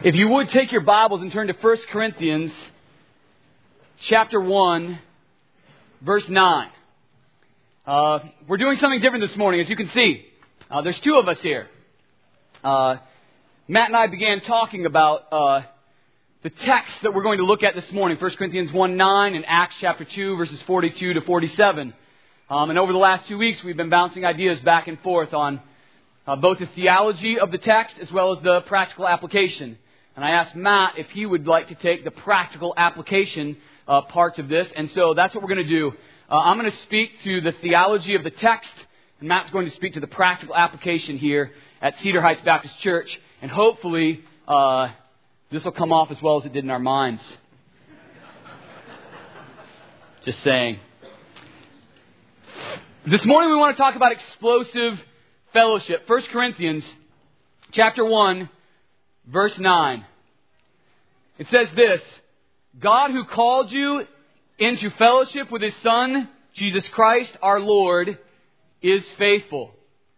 If you would take your Bibles and turn to 1 Corinthians chapter 1, verse 9. We're doing something different this morning, as you can see. There's two of us here. Matt and I began talking about the text that we're going to look at this morning, 1 Corinthians 1:9 and Acts chapter 2, verses 42 to 47. And over the last 2 weeks, we've been bouncing ideas back and forth on both the theology of the text as well as the practical application. And I asked Matt if he would like to take the practical application parts of this. And so that's what we're going to do. I'm going to speak to the theology of the text, and Matt's going to speak to the practical application here at Cedar Heights Baptist Church. And hopefully, this will come off as well as it did in our minds. Just saying. This morning we want to talk about explosive fellowship. 1 Corinthians chapter 1, verse 9. It says this: God who called you into fellowship with His Son, Jesus Christ our Lord, is faithful.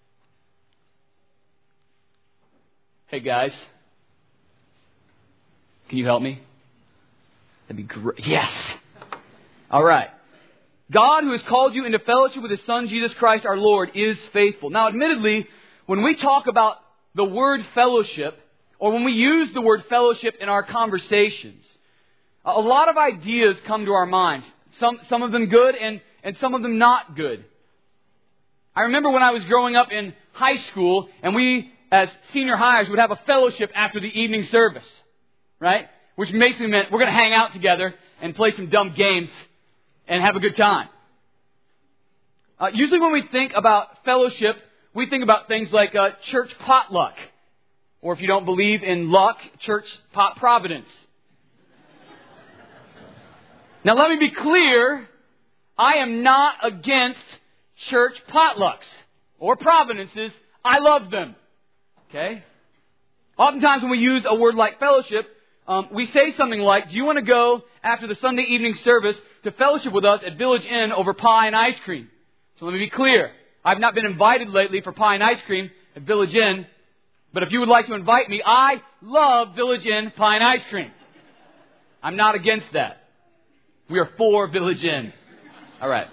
Hey guys, can you help me? That'd be great. Yes. All right. God who has called you into fellowship with His Son, Jesus Christ our Lord, is faithful. Now, admittedly, when we talk about the word fellowship, or when we use the word fellowship in our conversations, a lot of ideas come to our minds. Some of them good and some of them not good. I remember when I was growing up in high school, and we, as senior highers, would have a fellowship after the evening service, right? Which basically meant we're going to hang out together and play some dumb games and have a good time. Usually when we think about fellowship, we think about things like church potluck. Or if you don't believe in luck, church pot providence. Now let me be clear, I am not against church potlucks or providences. I love them. Okay? Oftentimes when we use a word like fellowship, we say something like, do you want to go after the Sunday evening service to fellowship with us at Village Inn over pie and ice cream? So let me be clear. I've not been invited lately for pie and ice cream at Village Inn. But if you would like to invite me, I love Village Inn pie and ice cream. I'm not against that. We are for Village Inn. All right.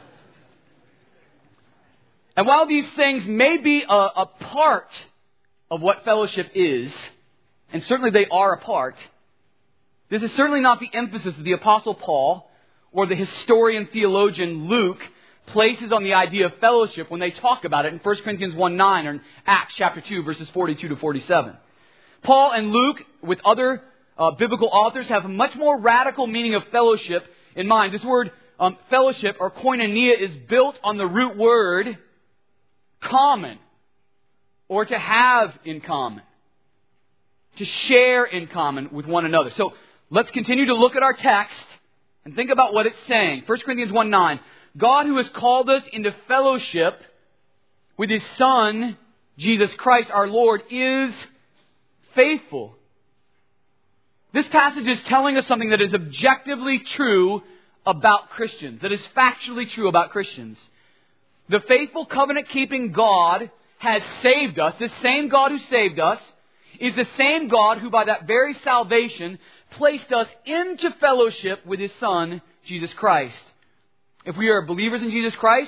And while these things may be a part of what fellowship is, and certainly they are a part, this is certainly not the emphasis that the Apostle Paul or the historian theologian Luke places on the idea of fellowship when they talk about it in 1 Corinthians 1:9 or in Acts chapter 2, verses 42 to 47. Paul and Luke, with other biblical authors, have a much more radical meaning of fellowship in mind. This word fellowship or koinonia is built on the root word common, or to have in common, to share in common with one another. So let's continue to look at our text and think about what it's saying. 1 Corinthians 1:9. God who has called us into fellowship with His Son, Jesus Christ our Lord, is faithful. This passage is telling us something that is objectively true about Christians, that is factually true about Christians. The faithful covenant-keeping God has saved us. The same God who saved us is the same God who, by that very salvation, placed us into fellowship with His Son, Jesus Christ. If we are believers in Jesus Christ,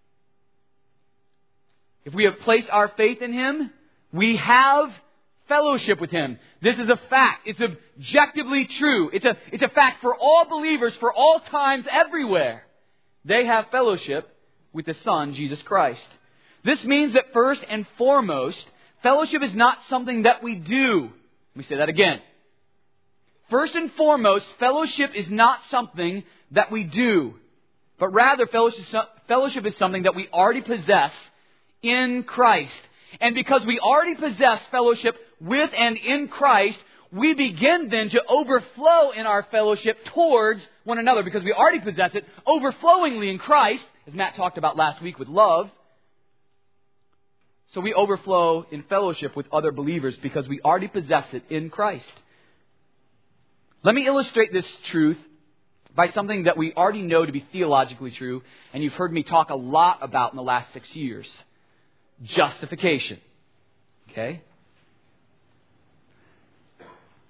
if we have placed our faith in Him, we have fellowship with Him. This is a fact. It's objectively true. It's a fact for all believers, for all times, everywhere. They have fellowship with the Son, Jesus Christ. This means that first and foremost, fellowship is not something that we do. Let me say that again. First and foremost, fellowship is not something that we do, but rather fellowship is something that we already possess in Christ. And because we already possess fellowship with and in Christ, we begin then to overflow in our fellowship towards one another because we already possess it overflowingly in Christ, as Matt talked about last week with love. So we overflow in fellowship with other believers because we already possess it in Christ. Let me illustrate this truth by something that we already know to be theologically true, and you've heard me talk a lot about in the last 6 years. Justification. Okay?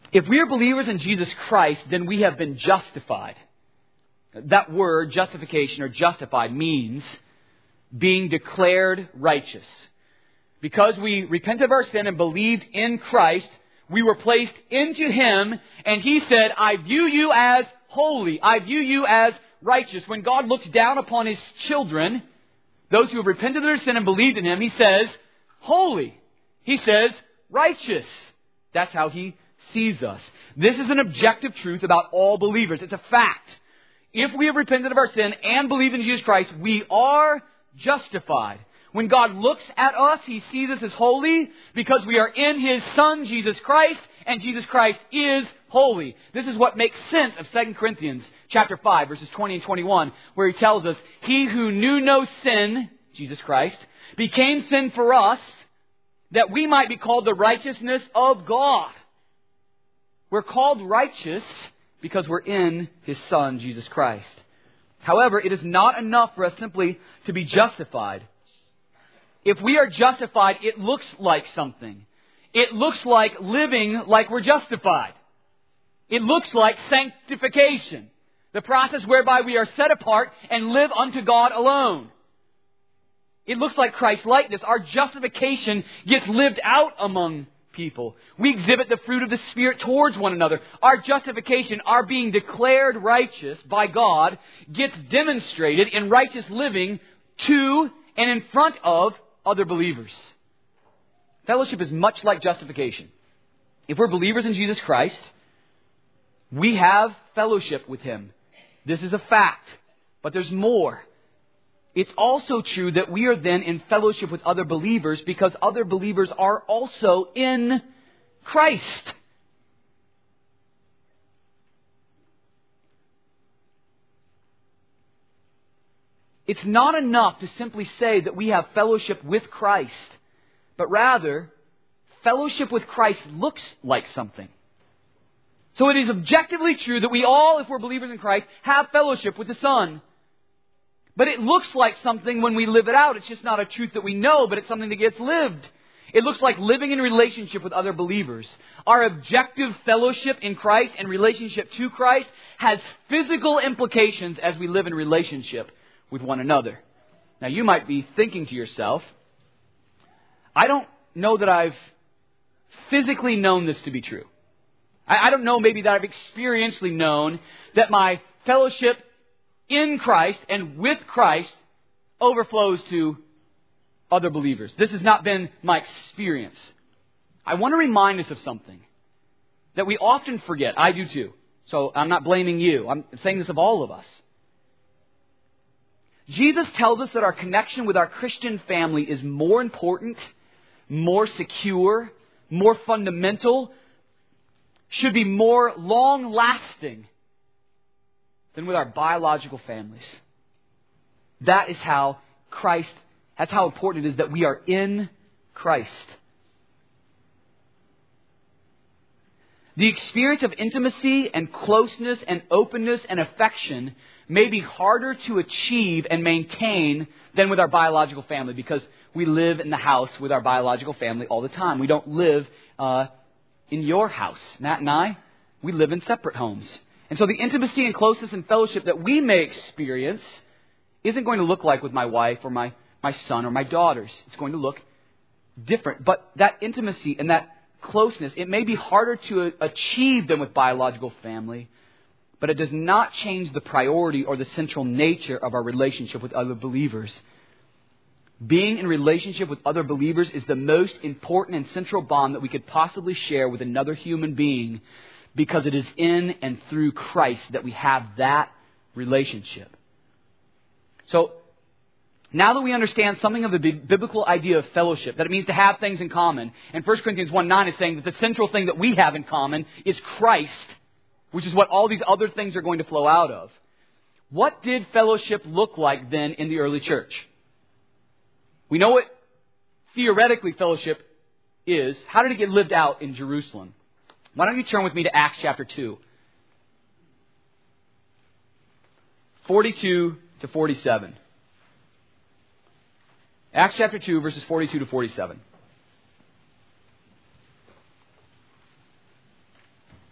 If we are believers in Jesus Christ, then we have been justified. That word, justification or justified, means being declared righteous. Because we repented of our sin and believed in Christ, we were placed into Him, and He said, I view you as holy. I view you as righteous. When God looks down upon His children, those who have repented of their sin and believed in Him, He says, holy. He says, righteous. That's how He sees us. This is an objective truth about all believers. It's a fact. If we have repented of our sin and believe in Jesus Christ, we are justified. When God looks at us, He sees us as holy because we are in His Son, Jesus Christ, and Jesus Christ is holy. This is what makes sense of 2 Corinthians chapter 5, verses 20 and 21, where He tells us, He who knew no sin, Jesus Christ, became sin for us, that we might be called the righteousness of God. We're called righteous because we're in His Son, Jesus Christ. However, it is not enough for us simply to be justified. If we are justified, it looks like something. It looks like living like we're justified. It looks like sanctification, the process whereby we are set apart and live unto God alone. It looks like Christ-likeness. Our justification gets lived out among people. We exhibit the fruit of the Spirit towards one another. Our justification, our being declared righteous by God, gets demonstrated in righteous living to and in front of other believers. Fellowship is much like justification. If we're believers in Jesus Christ, we have fellowship with Him. This is a fact. But there's more. It's also true that we are then in fellowship with other believers because other believers are also in Christ. It's not enough to simply say that we have fellowship with Christ, but rather, fellowship with Christ looks like something. So it is objectively true that we all, if we're believers in Christ, have fellowship with the Son. But it looks like something when we live it out. It's just not a truth that we know, but it's something that gets lived. It looks like living in relationship with other believers. Our objective fellowship in Christ and relationship to Christ has physical implications as we live in relationship with one another. Now you might be thinking to yourself, I don't know that I've physically known this to be true. I don't know maybe that I've experientially known that my fellowship in Christ and with Christ overflows to other believers. This has not been my experience. I want to remind us of something that we often forget. I do too. So I'm not blaming you. I'm saying this of all of us. Jesus tells us that our connection with our Christian family is more important, more secure, more fundamental, should be more long-lasting than with our biological families. That is how that's how important it is that we are in Christ. The experience of intimacy and closeness and openness and affection may be harder to achieve and maintain than with our biological family because we live in the house with our biological family all the time. We don't live in your house. Matt and I, we live in separate homes. And so the intimacy and closeness and fellowship that we may experience isn't going to look like with my wife or my son or my daughters. It's going to look different. But that intimacy and that closeness, it may be harder to achieve than with biological family, but it does not change the priority or the central nature of our relationship with other believers. Being in relationship with other believers is the most important and central bond that we could possibly share with another human being because it is in and through Christ that we have that relationship. So, now that we understand something of the biblical idea of fellowship, that it means to have things in common, and 1 Corinthians 1:9 is saying that the central thing that we have in common is Christ, which is what all these other things are going to flow out of. What did fellowship look like then in the early church? We know what theoretically fellowship is. How did it get lived out in Jerusalem? Why don't you turn with me to Acts chapter 2. 42 to 47. Acts chapter 2, verses 42 to 47.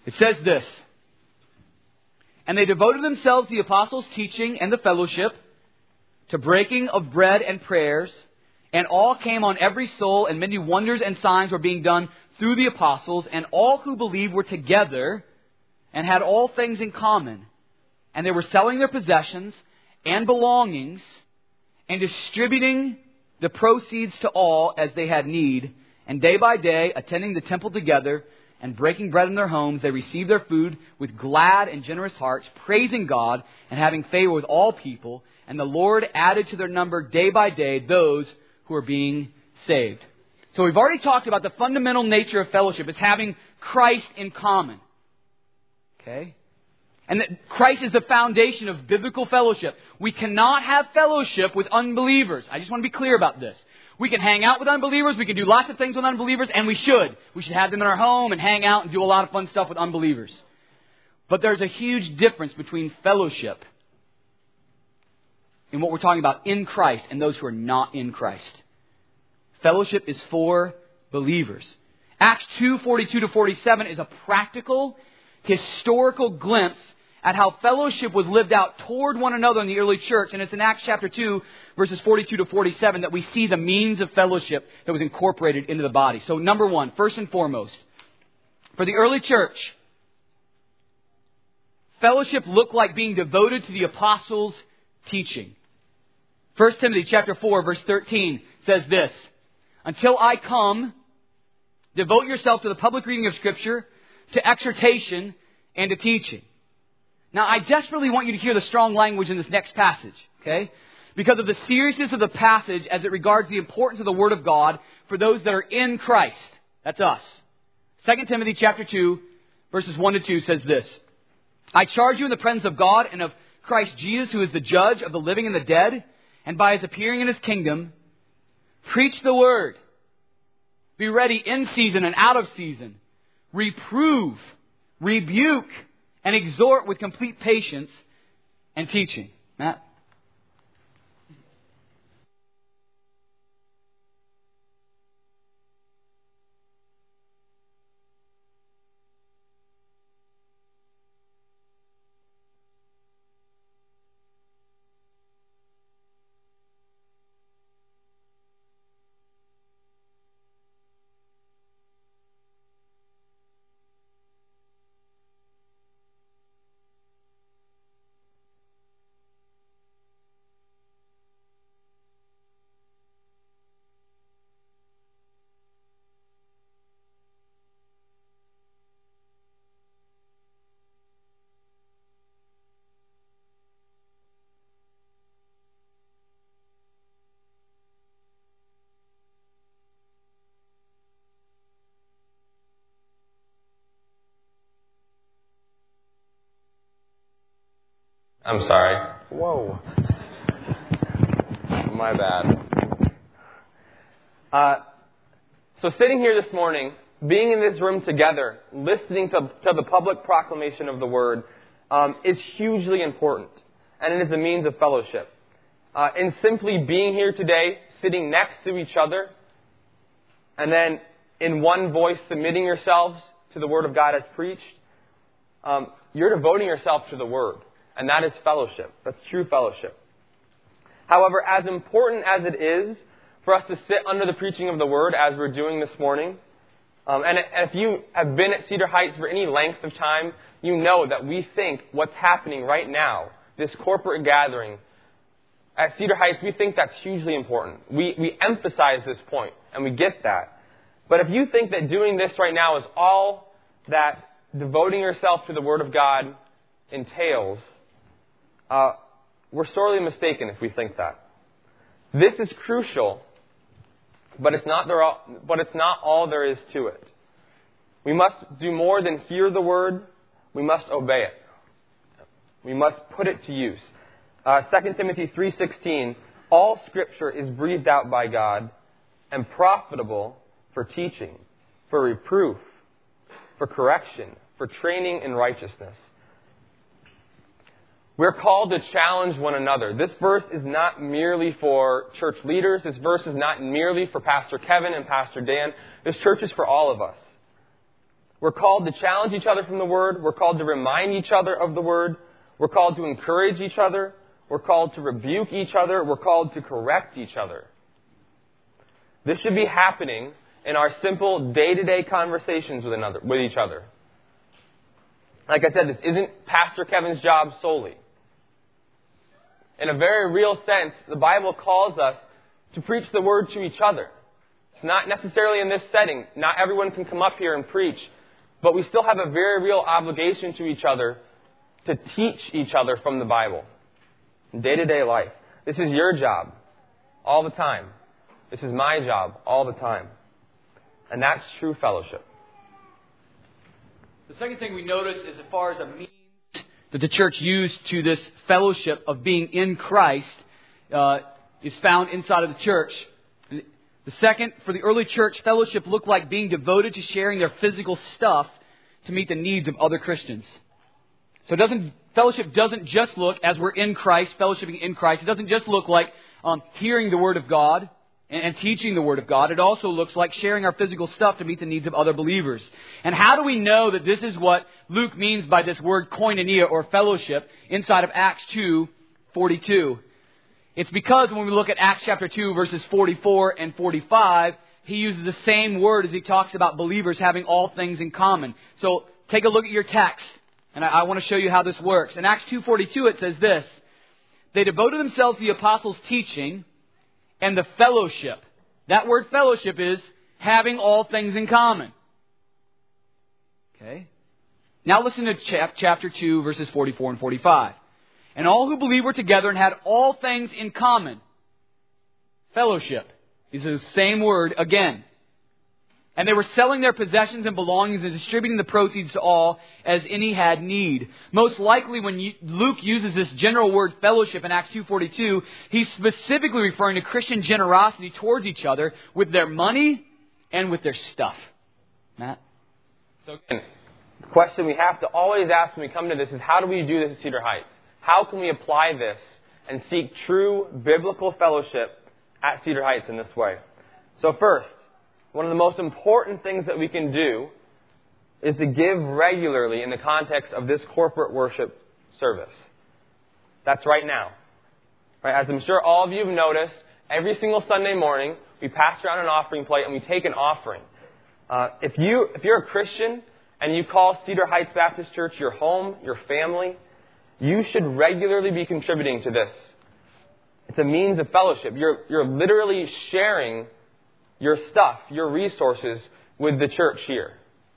It says this, "And they devoted themselves to the apostles' teaching and the fellowship, to breaking of bread and prayers, and all came on every soul, and many wonders and signs were being done through the apostles, and all who believed were together and had all things in common. And they were selling their possessions and belongings and distributing the proceeds to all as they had need. And day by day, attending the temple together and breaking bread in their homes, they received their food with glad and generous hearts, praising God and having favor with all people. And the Lord added to their number day by day those who are being saved." So we've already talked about the fundamental nature of fellowship. It's having Christ in common. Okay? And that Christ is the foundation of biblical fellowship. We cannot have fellowship with unbelievers. I just want to be clear about this. We can hang out with unbelievers. We can do lots of things with unbelievers, and we should. We should have them in our home and hang out and do a lot of fun stuff with unbelievers. But there's a huge difference between fellowship and what we're talking about in Christ and those who are not in Christ. Fellowship is for believers. Acts 2:42-47 is a practical, historical glimpse at how fellowship was lived out toward one another in the early church. And it's in Acts chapter 2, verses 42-47, that we see the means of fellowship that was incorporated into the body. So number one, first and foremost, for the early church, fellowship looked like being devoted to the apostles' teaching. 1 Timothy chapter 4, verse 13 says this, "Until I come, devote yourself to the public reading of Scripture, to exhortation, and to teaching." Now, I desperately want you to hear the strong language in this next passage, okay? Because of the seriousness of the passage as it regards the importance of the Word of God for those that are in Christ. That's us. 2 Timothy chapter 2, verses 1-2 says this, "I charge you in the presence of God and of Christ Jesus, who is the judge of the living and the dead, and by His appearing in His kingdom, preach the Word. Be ready in season and out of season. Reprove, rebuke, and exhort with complete patience and teaching." Matt? I'm sorry. Whoa. My bad. So sitting here this morning, being in this room together, listening to the public proclamation of the Word, is hugely important. And it is a means of fellowship. And simply being here today, sitting next to each other, and then in one voice submitting yourselves to the Word of God as preached, you're devoting yourself to the Word. And that is fellowship. That's true fellowship. However, as important as it is for us to sit under the preaching of the Word as we're doing this morning, and if you have been at Cedar Heights for any length of time, you know that we think what's happening right now, this corporate gathering, at Cedar Heights, we think that's hugely important. We emphasize this point, and we get that. But if you think that doing this right now is all that devoting yourself to the Word of God entails, we're sorely mistaken if we think that. This is crucial, but it's not all there is to it. We must do more than hear the Word. We must obey it. We must put it to use. 2 Timothy 3:16, "All Scripture is breathed out by God and profitable for teaching, for reproof, for correction, for training in righteousness." We're called to challenge one another. This verse is not merely for church leaders. This verse is not merely for Pastor Kevin and Pastor Dan. This church is for all of us. We're called to challenge each other from the Word. We're called to remind each other of the Word. We're called to encourage each other. We're called to rebuke each other. We're called to correct each other. This should be happening in our simple day-to-day conversations with each other. Like I said, this isn't Pastor Kevin's job solely. In a very real sense, the Bible calls us to preach the Word to each other. It's not necessarily in this setting. Not everyone can come up here and preach. But we still have a very real obligation to each other to teach each other from the Bible. In day-to-day life. This is your job all the time. This is my job all the time. And that's true fellowship. The second thing we notice is as far as a means that the church used to this fellowship of being in Christ is found inside of the church. The second, for the early church, fellowship looked like being devoted to sharing their physical stuff to meet the needs of other Christians. So fellowship doesn't just look, as we're in Christ, fellowshipping in Christ, it doesn't just look like hearing the Word of God and teaching the Word of God. It also looks like sharing our physical stuff to meet the needs of other believers. And how do we know that this is what Luke means by this word koinonia or fellowship inside of Acts 2:42? It's because when we look at Acts chapter 2, verses 44 and 45, he uses the same word as he talks about believers having all things in common. So take a look at your text, and I want to show you how this works. In Acts 2:42, it says this: they devoted themselves to the apostles' teaching and the fellowship. That word fellowship is having all things in common. Okay? Now listen to chapter 2, verses 44 and 45. And all who believed were together and had all things in common. Fellowship is the same word again. And they were selling their possessions and belongings and distributing the proceeds to all as any had need. Most likely when Luke uses this general word fellowship in Acts 2:42, he's specifically referring to Christian generosity towards each other with their money and with their stuff. Matt? So again, the question we have to always ask when we come to this is, how do we do this at Cedar Heights? How can we apply this and seek true biblical fellowship at Cedar Heights in this way? So first, one of the most important things that we can do is to give regularly in the context of this corporate worship service. That's right now. Right? As I'm sure all of you have noticed, every single Sunday morning, we pass around an offering plate and we take an offering. If you're a Christian and you call Cedar Heights Baptist Church your home, your family, you should regularly be contributing to this. It's a means of fellowship. You're literally sharing your stuff, your resources with the church here.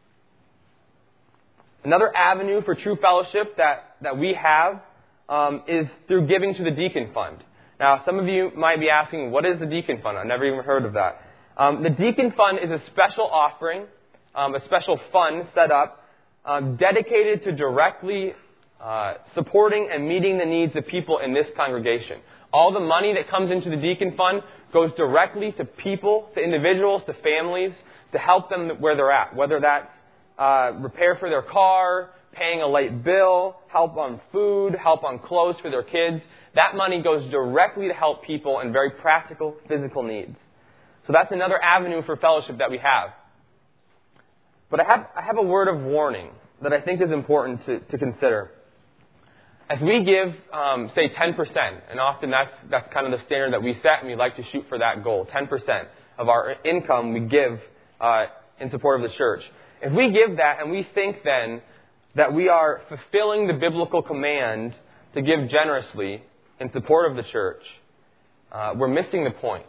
Another avenue for true fellowship that we have is through giving to the Deacon Fund. Now, some of you might be asking, what is the Deacon Fund? I've never even heard of that. The Deacon Fund is a special offering, a special fund set up dedicated to directly supporting and meeting the needs of people in this congregation. All the money that comes into the Deacon Fund goes directly to people, to individuals, to families, to help them where they're at. Whether that's repair for their car, paying a late bill, help on food, help on clothes for their kids. That money goes directly to help people in very practical, physical needs. So that's another avenue for fellowship that we have. But I have a word of warning that I think is important to consider. If we give, say, 10%, and often that's kind of the standard that we set, and we like to shoot for that goal, 10% of our income we give in support of the church. If we give that and we think then that we are fulfilling the biblical command to give generously in support of the church, we're missing the point.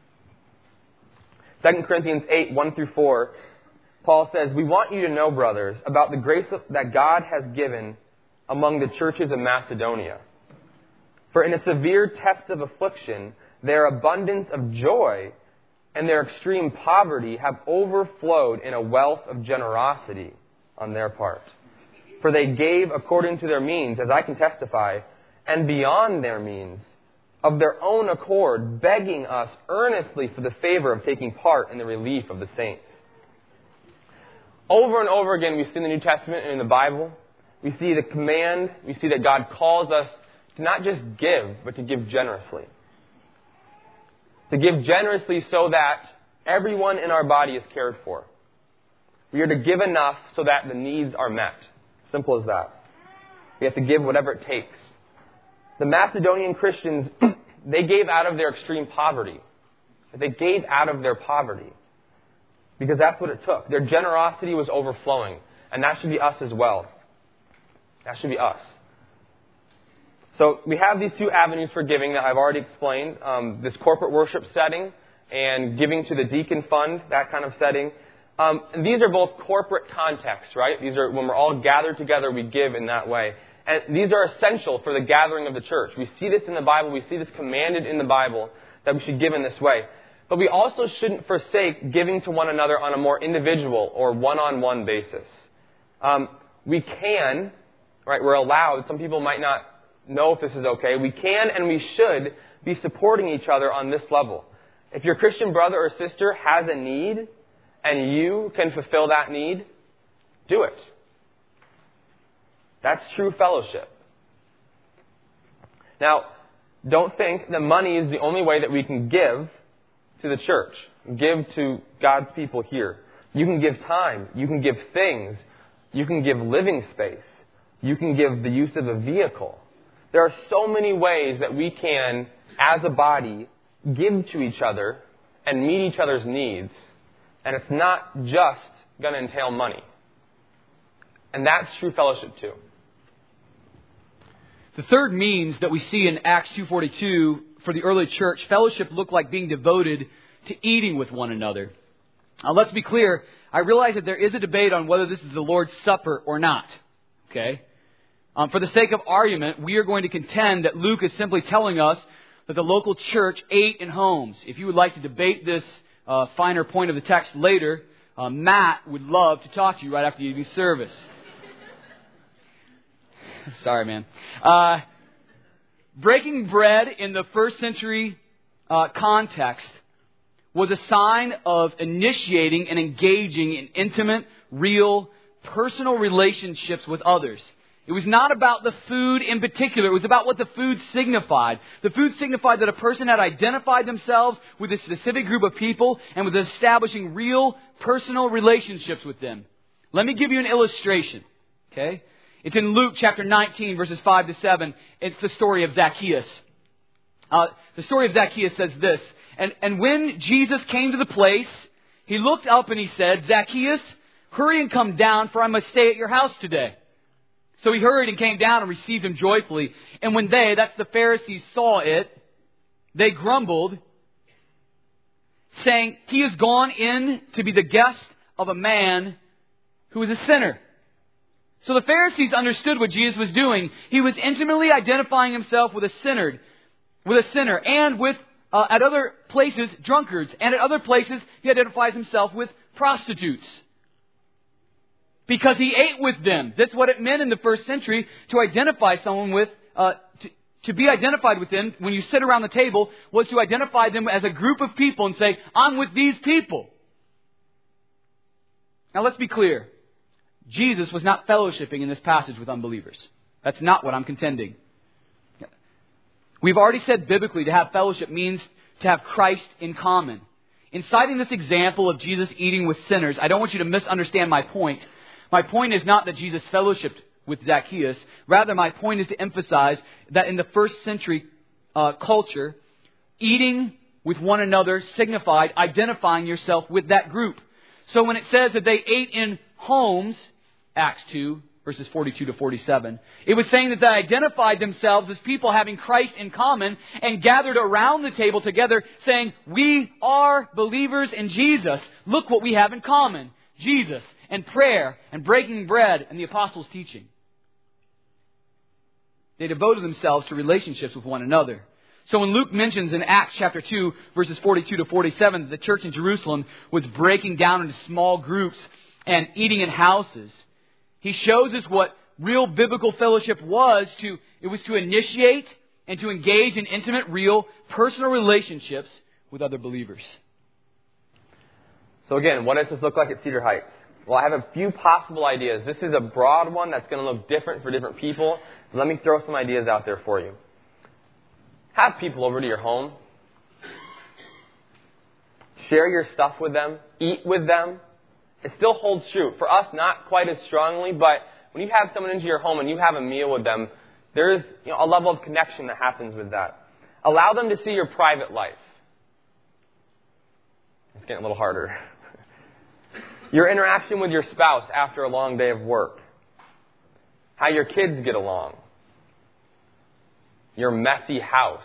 2 Corinthians 8, 1-4, Paul says, "We want you to know, brothers, about the grace that God has given among the churches of Macedonia. For in a severe test of affliction, their abundance of joy and their extreme poverty have overflowed in a wealth of generosity on their part. For they gave according to their means, as I can testify, and beyond their means, of their own accord, begging us earnestly for the favor of taking part in the relief of the saints." Over and over again, we see in the New Testament and in the Bible, we see the command, we see that God calls us to not just give, but to give generously. To give generously so that everyone in our body is cared for. We are to give enough so that the needs are met. Simple as that. We have to give whatever it takes. The Macedonian Christians, they gave out of their extreme poverty. They gave out of their poverty because that's what it took. Their generosity was overflowing, and that should be us as well. That should be us. So we have these two avenues for giving that I've already explained. This corporate worship setting and giving to the deacon fund, that kind of setting. And these are both corporate contexts, right? These are when we're all gathered together, we give in that way. And these are essential for the gathering of the church. We see this in the Bible. We see this commanded in the Bible that we should give in this way. But we also shouldn't forsake giving to one another on a more individual or one-on-one basis. We can, right, we're allowed, some people might not know if this is okay, we can and we should be supporting each other on this level. If your Christian brother or sister has a need and you can fulfill that need, do it. That's true fellowship. Now, don't think that money is the only way that we can give to the church, give to God's people here. You can give time. You can give things. You can give living space. You can give the use of a vehicle. There are so many ways that we can, as a body, give to each other and meet each other's needs. And it's not just going to entail money. And that's true fellowship too. The third means that we see in Acts 2:42 for the early church, fellowship looked like being devoted to eating with one another. Now, let's be clear. I realize that there is a debate on whether this is the Lord's Supper or not. Okay? For the sake of argument, we are going to contend that Luke is simply telling us that the local church ate in homes. If you would like to debate this finer point of the text later, Matt would love to talk to you right after the evening service. Sorry, man. Breaking bread in the first century context was a sign of initiating and engaging in intimate, real, personal relationships with others. It was not about the food in particular. It was about what the food signified. The food signified that a person had identified themselves with a specific group of people and was establishing real, personal relationships with them. Let me give you an illustration. Okay? It's in Luke chapter 19, verses 5 to 7. It's the story of Zacchaeus. The story of Zacchaeus says this. And when Jesus came to the place, he looked up and he said, "Zacchaeus, hurry and come down, for I must stay at your house today." So he hurried and came down and received him joyfully. And when they, that's the Pharisees, saw it, they grumbled, saying, "He has gone in to be the guest of a man who is a sinner." So the Pharisees understood what Jesus was doing. He was intimately identifying himself with a sinner, and with, at other places, drunkards. And at other places, he identifies himself with prostitutes. Because he ate with them. That's what it meant in the first century to identify someone with, to be identified with them when you sit around the table was to identify them as a group of people and say, "I'm with these people." Now let's be clear. Jesus was not fellowshipping in this passage with unbelievers. That's not what I'm contending. We've already said biblically to have fellowship means to have Christ in common. In citing this example of Jesus eating with sinners, I don't want you to misunderstand my point. My point is not that Jesus fellowshipped with Zacchaeus. Rather, my point is to emphasize that in the first century culture, eating with one another signified identifying yourself with that group. So when it says that they ate in homes, Acts 2, verses 42 to 47, it was saying that they identified themselves as people having Christ in common and gathered around the table together saying, "We are believers in Jesus. Look what we have in common. Jesus and prayer and breaking bread and the apostles' teaching." They devoted themselves to relationships with one another. So when Luke mentions in Acts chapter 2, verses 42 to 47, that the church in Jerusalem was breaking down into small groups and eating in houses, he shows us what real biblical fellowship was. It was to initiate and to engage in intimate, real, personal relationships with other believers. So again, what does this look like at Cedar Heights? Well, I have a few possible ideas. This is a broad one that's going to look different for different people. Let me throw some ideas out there for you. Have people over to your home. Share your stuff with them. Eat with them. It still holds true. For us, not quite as strongly, but when you have someone into your home and you have a meal with them, there is a level of connection that happens with that. Allow them to see your private life. It's getting a little harder. Your interaction with your spouse after a long day of work. How your kids get along. Your messy house.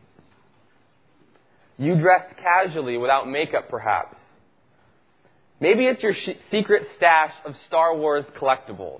You dressed casually without makeup, perhaps. Maybe it's your secret stash of Star Wars collectibles.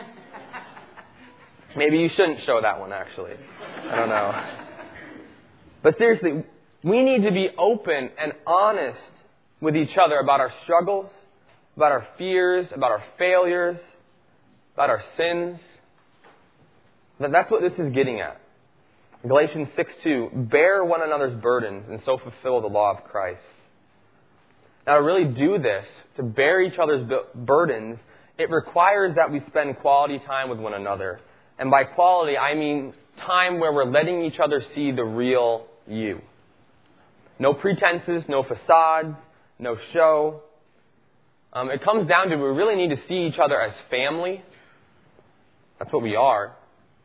Maybe you shouldn't show that one, actually. I don't know. But seriously, we need to be open and honest with each other about our struggles, about our fears, about our failures, about our sins. That's what this is getting at. Galatians 6:2, bear one another's burdens and so fulfill the law of Christ. Now, to really do this, to bear each other's burdens, it requires that we spend quality time with one another. And by quality, I mean time where we're letting each other see the real you. No pretenses, no facades, no show. It comes down to we really need to see each other as family. That's what we are.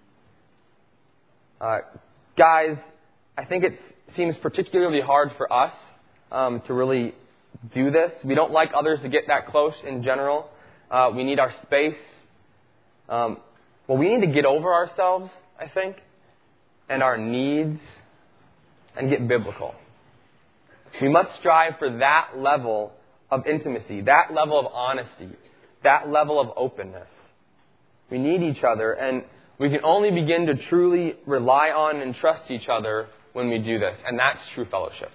Guys, I think it seems particularly hard for us to really do this. We don't like others to get that close in general. We need our space. We need to get over ourselves, I think, and our needs, and get biblical. We must strive for that level of intimacy, that level of honesty, that level of openness. We need each other, and we can only begin to truly rely on and trust each other when we do this, and that's true fellowship.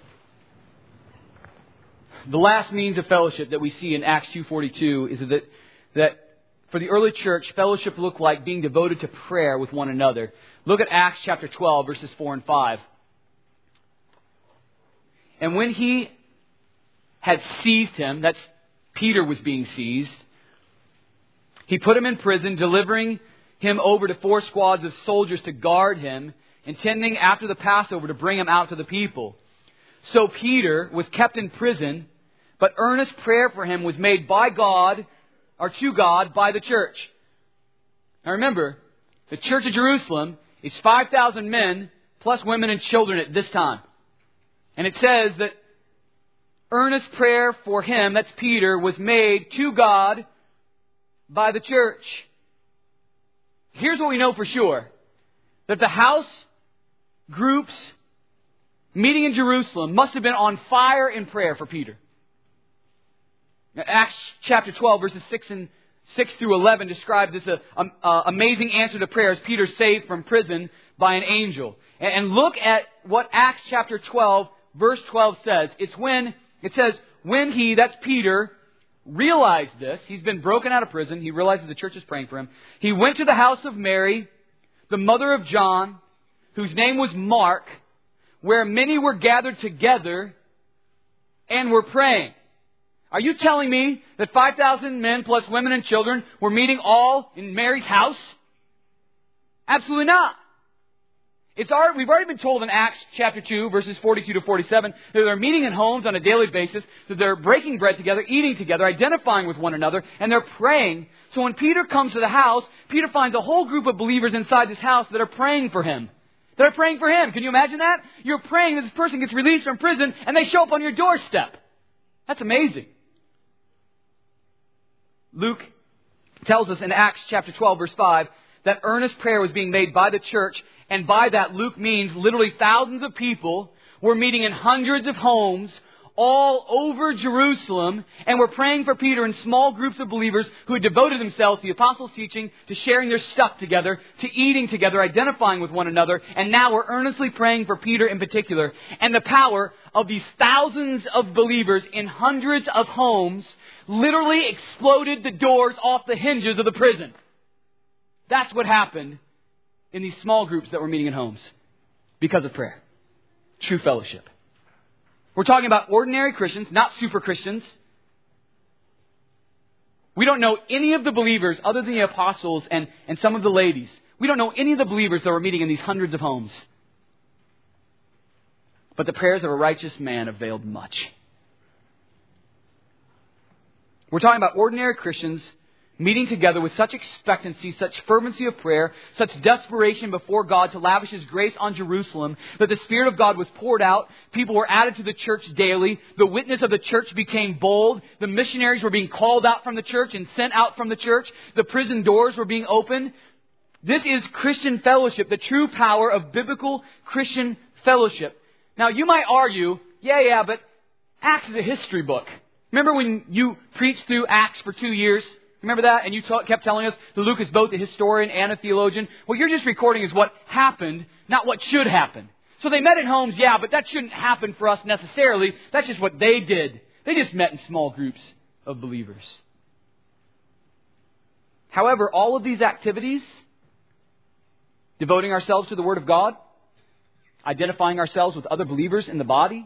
The last means of fellowship that we see in Acts 2:42 is that for the early church, fellowship looked like being devoted to prayer with one another. Look at Acts chapter 12, verses 4 and 5. And when he had seized him, that's Peter was being seized, he put him in prison, delivering him over to 4 squads of soldiers to guard him, intending after the Passover to bring him out to the people. So Peter was kept in prison, but earnest prayer for him was made by God, or to God, by the church. Now remember, the church of Jerusalem is 5,000 men plus women and children at this time. And it says that earnest prayer for him, that's Peter, was made to God by the church. Here's what we know for sure. That the house groups meeting in Jerusalem must have been on fire in prayer for Peter. Acts chapter 12, verses 6 through 11 describe this amazing answer to prayer as Peter saved from prison by an angel. And look at what Acts chapter 12, verse 12 says. It says, when he, that's Peter, realized this, he's been broken out of prison, he realizes the church is praying for him. He went to the house of Mary, the mother of John, whose name was Mark, where many were gathered together and were praying. Are you telling me that 5,000 men plus women and children were meeting all in Mary's house? Absolutely not. We've already been told in Acts chapter 2, verses 42 to 47, that they're meeting in homes on a daily basis, that they're breaking bread together, eating together, identifying with one another, and they're praying. So when Peter comes to the house, Peter finds a whole group of believers inside this house that are praying for him. They're praying for him. Can you imagine that? You're praying that this person gets released from prison, and they show up on your doorstep. That's amazing. Luke tells us in Acts chapter 12, verse 5, that earnest prayer was being made by the church. And by that, Luke means literally thousands of people were meeting in hundreds of homes all over Jerusalem and were praying for Peter in small groups of believers who had devoted themselves to the apostles' teaching, to sharing their stuff together, to eating together, identifying with one another. And now we're earnestly praying for Peter in particular. And the power of these thousands of believers in hundreds of homes literally exploded the doors off the hinges of the prison. That's what happened in these small groups that were meeting in homes because of prayer. True fellowship. We're talking about ordinary Christians, not super Christians. We don't know any of the believers other than the apostles and some of the ladies. We don't know any of the believers that were meeting in these hundreds of homes. But the prayers of a righteous man availed much. We're talking about ordinary Christians meeting together with such expectancy, such fervency of prayer, such desperation before God to lavish His grace on Jerusalem, that the Spirit of God was poured out, people were added to the church daily, the witness of the church became bold, the missionaries were being called out from the church and sent out from the church, the prison doors were being opened. This is Christian fellowship, the true power of biblical Christian fellowship. Now you might argue, but Acts is a history book. Remember when you preached through Acts for 2 years? Remember that? And you kept telling us that Luke is both a historian and a theologian. What you're just recording is what happened, not what should happen. So they met in homes, but that shouldn't happen for us necessarily. That's just what they did. They just met in small groups of believers. However, all of these activities, devoting ourselves to the Word of God, identifying ourselves with other believers in the body,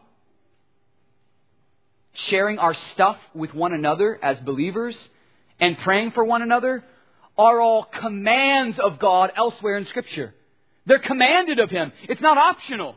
sharing our stuff with one another as believers, and praying for one another are all commands of God elsewhere in Scripture. They're commanded of Him. It's not optional.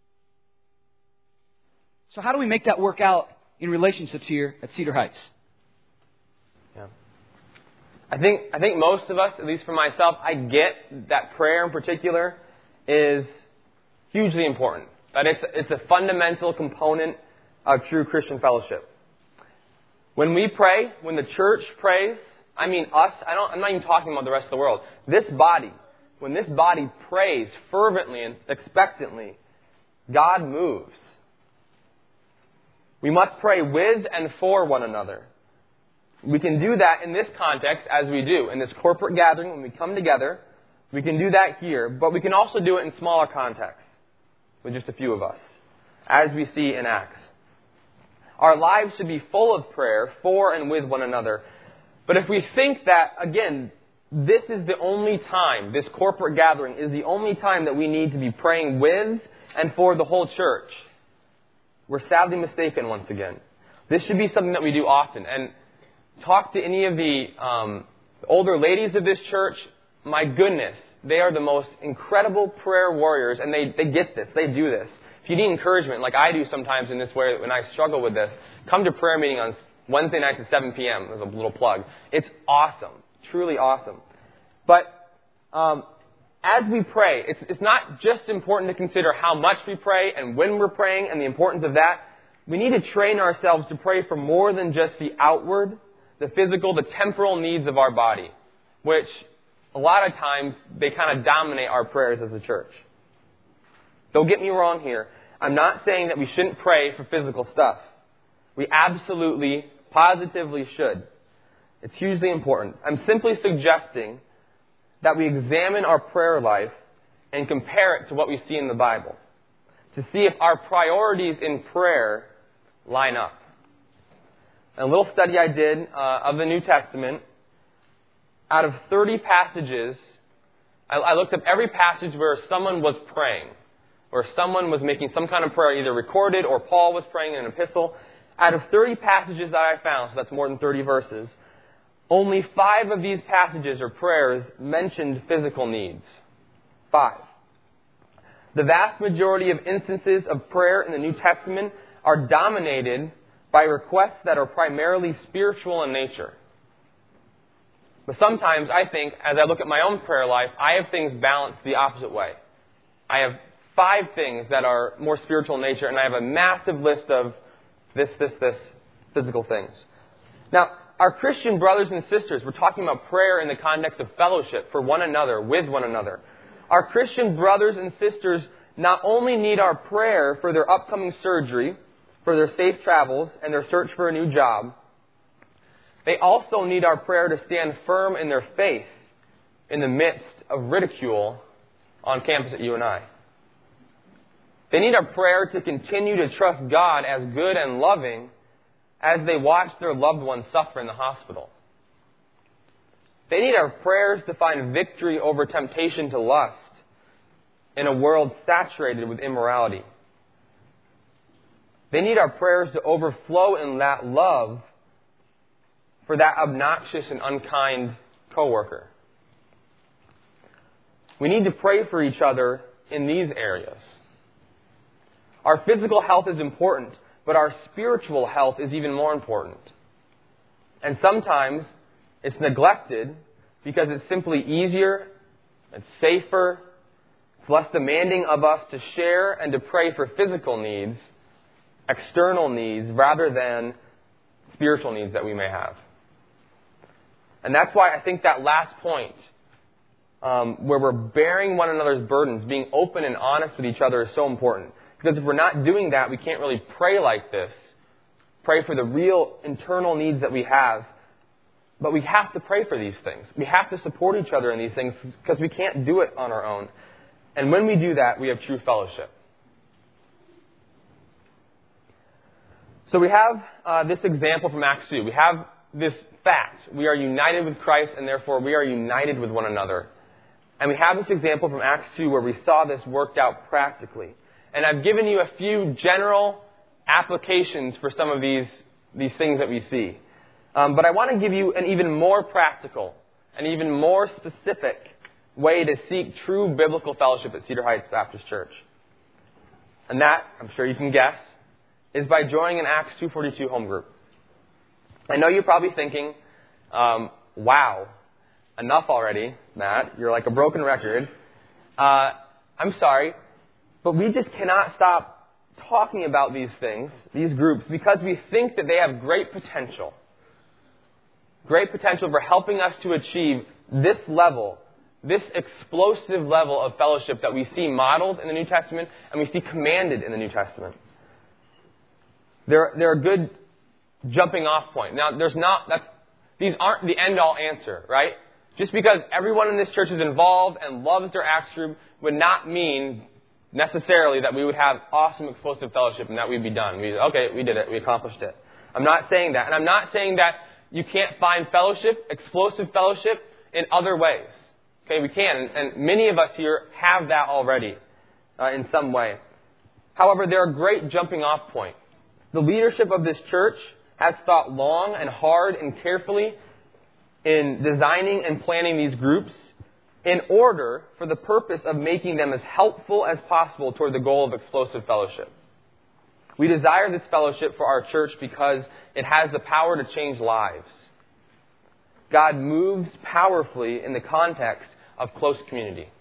So how do we make that work out in relationships here at Cedar Heights? Yeah. I think most of us, at least for myself, I get that prayer in particular is hugely important. That it's a fundamental component of true Christian fellowship. When we pray, when the church prays, I mean us, I'm not even talking about the rest of the world. This body, when this body prays fervently and expectantly, God moves. We must pray with and for one another. We can do that in this context as we do. In this corporate gathering, when we come together, we can do that here. But we can also do it in smaller contexts, with just a few of us, as we see in Acts. Our lives should be full of prayer for and with one another. But if we think that, again, this is the only time, this corporate gathering is the only time that we need to be praying with and for the whole church, we're sadly mistaken once again. This should be something that we do often. And talk to any of the older ladies of this church. My goodness, they are the most incredible prayer warriors, and they get this. They do this. If you need encouragement, like I do sometimes in this way when I struggle with this, come to prayer meeting on Wednesday nights at 7 p.m. There's a little plug. It's awesome. Truly awesome. But as we pray, it's not just important to consider how much we pray and when we're praying and the importance of that. We need to train ourselves to pray for more than just the outward, the physical, the temporal needs of our body, which a lot of times they kind of dominate our prayers as a church. Don't get me wrong here. I'm not saying that we shouldn't pray for physical stuff. We absolutely, positively should. It's hugely important. I'm simply suggesting that we examine our prayer life and compare it to what we see in the Bible to see if our priorities in prayer line up. And a little study I did of the New Testament, out of 30 passages, I looked up every passage where someone was praying, where someone was making some kind of prayer, either recorded or Paul was praying in an epistle. Out of 30 passages that I found, so that's more than 30 verses, only 5 of these passages or prayers mentioned physical needs. 5. The vast majority of instances of prayer in the New Testament are dominated by requests that are primarily spiritual in nature. But sometimes I think, as I look at my own prayer life, I have things balanced the opposite way. I have 5 things that are more spiritual in nature, and I have a massive list of this, physical things. Now, our Christian brothers and sisters, we're talking about prayer in the context of fellowship for one another, with one another. Our Christian brothers and sisters not only need our prayer for their upcoming surgery, for their safe travels, and their search for a new job, they also need our prayer to stand firm in their faith in the midst of ridicule on campus at UNI. They need our prayer to continue to trust God as good and loving as they watch their loved ones suffer in the hospital. They need our prayers to find victory over temptation to lust in a world saturated with immorality. They need our prayers to overflow in that love for that obnoxious and unkind coworker. We need to pray for each other in these areas. Our physical health is important, but our spiritual health is even more important. And sometimes it's neglected because it's simply easier, it's safer, it's less demanding of us to share and to pray for physical needs, external needs, rather than spiritual needs that we may have. And that's why I think that last point, where we're bearing one another's burdens, being open and honest with each other, is so important. Because if we're not doing that, we can't really pray like this. Pray for the real internal needs that we have. But we have to pray for these things. We have to support each other in these things because we can't do it on our own. And when we do that, we have true fellowship. So we have this example from Acts 2. We have this fact. We are united with Christ, and therefore we are united with one another. And we have this example from Acts 2 where we saw this worked out practically. And I've given you a few general applications for some of these things that we see. But I want to give you an even more practical, an even more specific way to seek true biblical fellowship at Cedar Heights Baptist Church. And that, I'm sure you can guess, is by joining an Acts 2:42 home group. I know you're probably thinking, wow, enough already, Matt. You're like a broken record. I'm sorry, but we just cannot stop talking about these things, these groups, because we think that they have great potential. Great potential for helping us to achieve this level, this explosive level of fellowship that we see modeled in the New Testament and we see commanded in the New Testament. They're a good jumping off point. Now, these aren't the end-all answer, right? Just because everyone in this church is involved and loves their Acts group would not mean necessarily that we would have awesome explosive fellowship and that we'd be done. We did it. We accomplished it. I'm not saying that. And I'm not saying that you can't find fellowship, explosive fellowship, in other ways. Okay, we can. And many of us here have that already in some way. However, they're a great jumping off point. The leadership of this church has thought long and hard and carefully in designing and planning these groups in order for the purpose of making them as helpful as possible toward the goal of explosive fellowship. We desire this fellowship for our church because it has the power to change lives. God moves powerfully in the context of close community.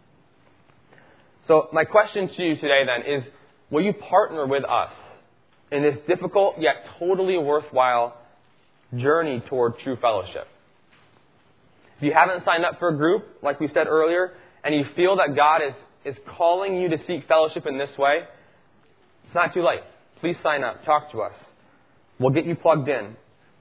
So my question to you today then is, will you partner with us in this difficult yet totally worthwhile journey toward true fellowship? If you haven't signed up for a group, like we said earlier, and you feel that God is calling you to seek fellowship in this way, it's not too late. Please sign up. Talk to us. We'll get you plugged in.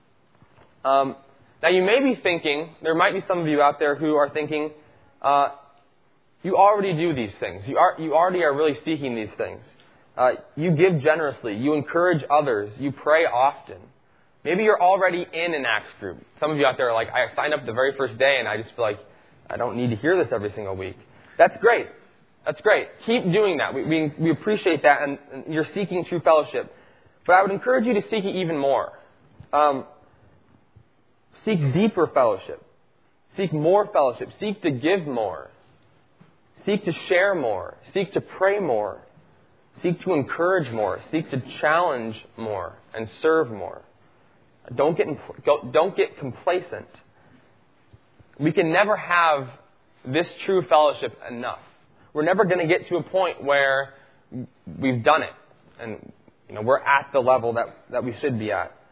Now you may be thinking, there might be some of you out there who are thinking, you already do these things. You already are really seeking these things. You give generously. You encourage others. You pray often. Maybe you're already in an Acts group. Some of you out there are like, I signed up the very first day and I just feel like I don't need to hear this every single week. That's great. That's great. Keep doing that. We appreciate that, and you're seeking true fellowship. But I would encourage you to seek it even more. Seek deeper fellowship. Seek more fellowship. Seek to give more. Seek to share more. Seek to pray more. Seek to encourage more. Seek to challenge more and serve more. Don't get complacent. We can never have this true fellowship enough. We're never going to get to a point where we've done it and we're at the level that we should be at.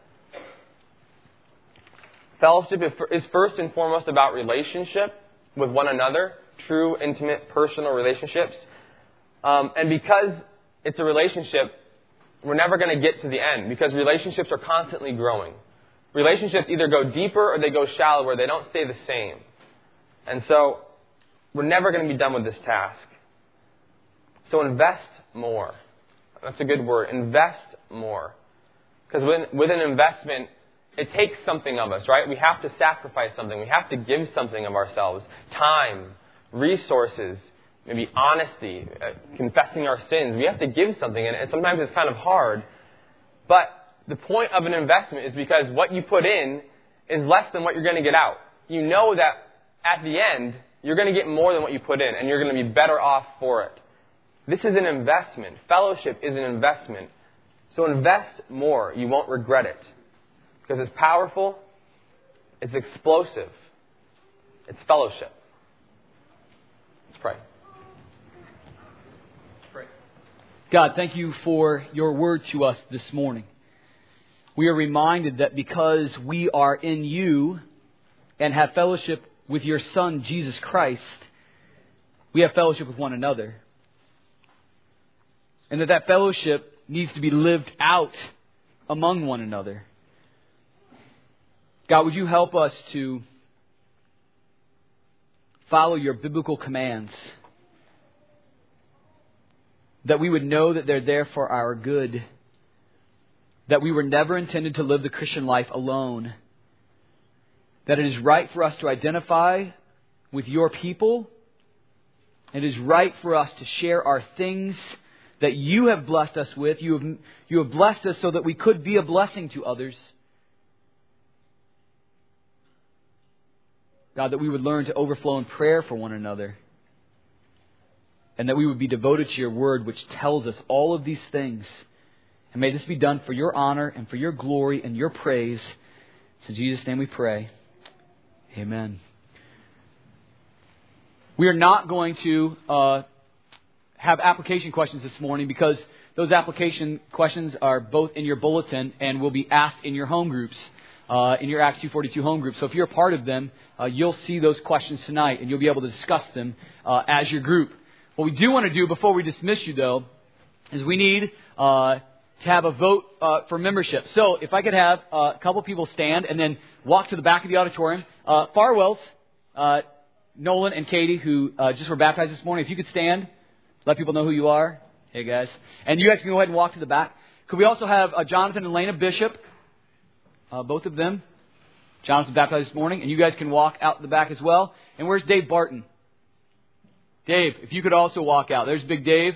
Fellowship is first and foremost about relationship with one another, true, intimate, personal relationships. And because it's a relationship, we're never going to get to the end because relationships are constantly growing. Relationships either go deeper or they go shallower. They don't stay the same. And so we're never going to be done with this task. So invest more. That's a good word. Invest more. Because with an investment, it takes something of us, right? We have to sacrifice something. We have to give something of ourselves. Time, resources, maybe honesty, confessing our sins. We have to give something, and sometimes it's kind of hard. But the point of an investment is because what you put in is less than what you're going to get out. You know that at the end, you're going to get more than what you put in, and you're going to be better off for it. This is an investment. Fellowship is an investment. So invest more. You won't regret it. Because it's powerful, It's explosive. It's fellowship. Let's pray. God, thank you for your word to us this morning. We are reminded that because we are in you and have fellowship with your Son, Jesus Christ, we have fellowship with one another. And that fellowship needs to be lived out among one another. God, would you help us to follow your biblical commands? That we would know that they're there for our good. That we were never intended to live the Christian life alone. That it is right for us to identify with your people. It is right for us to share our things that you have blessed us with. You have blessed us so that we could be a blessing to others. God, that we would learn to overflow in prayer for one another. And that we would be devoted to your word, which tells us all of these things. And may this be done for your honor and for your glory and your praise. It's in Jesus' name we pray. Amen. We are not going to have application questions this morning because those application questions are both in your bulletin and will be asked in your home groups, in your Acts 2:42 home group. So if you're a part of them, you'll see those questions tonight and you'll be able to discuss them as your group. What we do want to do before we dismiss you, though, is we need to have a vote for membership. So if I could have a couple people stand and then walk to the back of the auditorium. Farwell's, Nolan and Katie, who just were baptized this morning, if you could stand, let people know who you are. Hey, guys. And you guys can go ahead and walk to the back. Could we also have Jonathan and Lena Bishop, both of them? Jonathan baptized this morning, and you guys can walk out the back as well. And where's Dave Barton? Dave, if you could also walk out. There's Big Dave.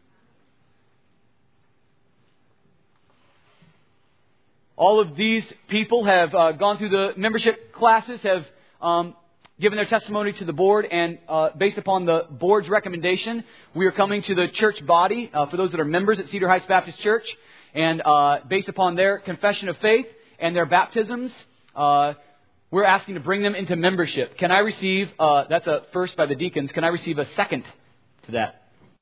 All of these people have gone through the membership classes, have given their testimony to the board, and based upon the board's recommendation, we are coming to the church body for those that are members at Cedar Heights Baptist Church. And based upon their confession of faith and their baptisms, we're asking to bring them into membership. Can I receive, that's a first by the deacons, can I receive a second to that?